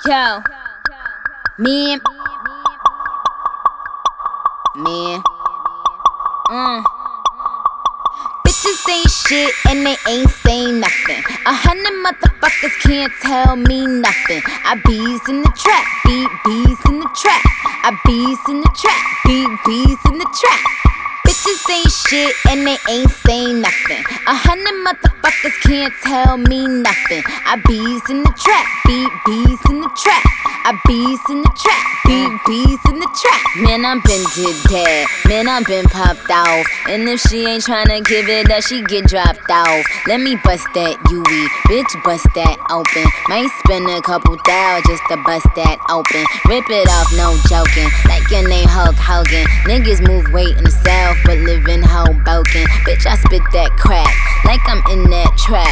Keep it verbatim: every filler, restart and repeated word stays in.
Yo, me, me, mm. Bitches ain't shit and they ain't saying nothing. A hundred motherfuckers can't tell me nothing. I bees in the trap, beat bees in the trap. I bees in the trap, beat bees in the trap. Bitches ain't shit and they ain't saying nothing. A hundred motherfuckers can't tell me nothing. I bees in the trap, beat bees in the trap. I bees in the trap, beat bees in the trap. Man, I'm been did that. Man, I'm been popped off. And if she ain't tryna give it up, she get dropped off. Let me bust that U E, bitch, bust that open. Might spend a couple thou just to bust that open. Rip it off, no joking. Like your name Hulk Hogan. Niggas move weight in the south, but live in Hoboken. Bitch, I spit that crack like I'm in that trap.